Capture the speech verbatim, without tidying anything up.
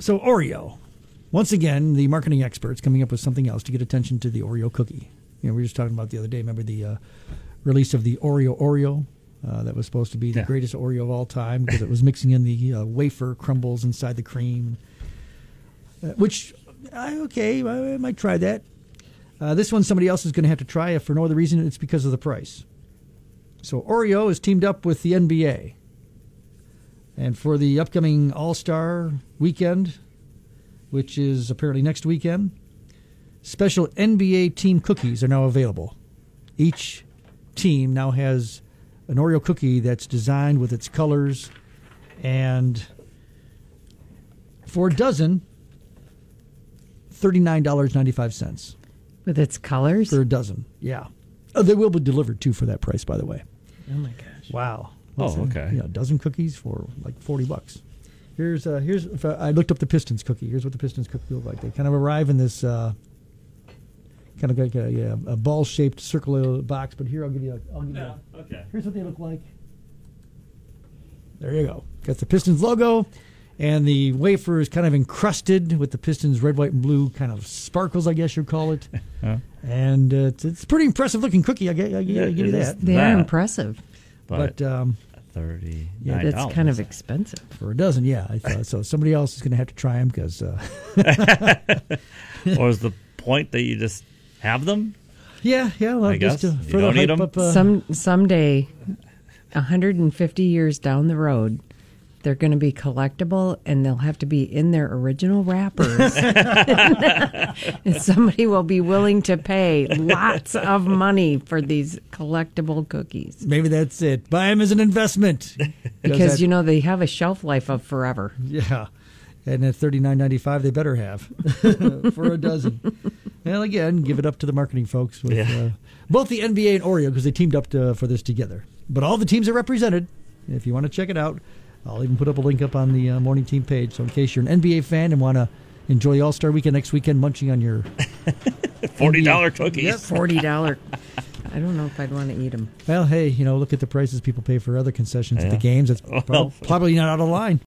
So Oreo. Once again, the marketing experts coming up with something else to get attention to the Oreo cookie. You know, we were just talking about the other day. Remember the uh, release of the Oreo Oreo? Uh, that was supposed to be the yeah. greatest Oreo of all time because it was mixing in the uh, wafer crumbles inside the cream. Uh, which, uh, okay, I, I might try that. Uh, this one somebody else is going to have to try. If for no other reason, it's because of the price. So Oreo is teamed up with the N B A. And for the upcoming All-Star weekend, which is apparently next weekend, special N B A team cookies are now available. Each team now has an Oreo cookie that's designed with its colors, and for a dozen, thirty-nine dollars and ninety-five cents. With its colors? For a dozen, yeah. Oh, they will be delivered, too, for that price, by the way. Oh, my gosh. Wow. What's oh, okay. A, you know, a dozen cookies for like forty bucks. Here's uh, here's if I, I looked up the Pistons cookie. Here's what the Pistons cookie look like. They kind of arrive in this uh, kind of like a, yeah, a ball-shaped circular box. But here I'll give you. A, I'll give yeah, you a, okay. Here's what they look like. There you go. Got the Pistons logo, and the wafer is kind of encrusted with the Pistons red, white, and blue kind of sparkles, I guess you'd call it. Huh? And uh, it's, it's a pretty impressive looking cookie. I, I, I, yeah, I give you that. They that. are impressive. But, but um, thirty. Yeah, that's kind of expensive for a dozen. Yeah, I thought so. Somebody else is going to have to try them because. Uh, or is the point that you just have them? Yeah, yeah. Well, I guess just to you don't need them. Up, uh, Some someday, a hundred and fifty years down the road, they're going to be collectible, and they'll have to be in their original wrappers. And somebody will be willing to pay lots of money for these collectible cookies. Maybe that's it. Buy them as an investment. Because, that, you know, they have a shelf life of forever. Yeah. And at thirty-nine ninety-five, they better have for a dozen. Well, again, give it up to the marketing folks with yeah. uh, both the N B A and Oreo because they teamed up to, for this together. But all the teams are represented. If you want to check it out, I'll even put up a link up on the uh, morning team page. So in case you're an N B A fan and want to enjoy All-Star Weekend next weekend munching on your forty dollars cookies. Yep, forty dollars. I don't know if I'd want to eat them. Well, hey, you know, look at the prices people pay for other concessions yeah. at the games. It's well, prob- probably not out of line.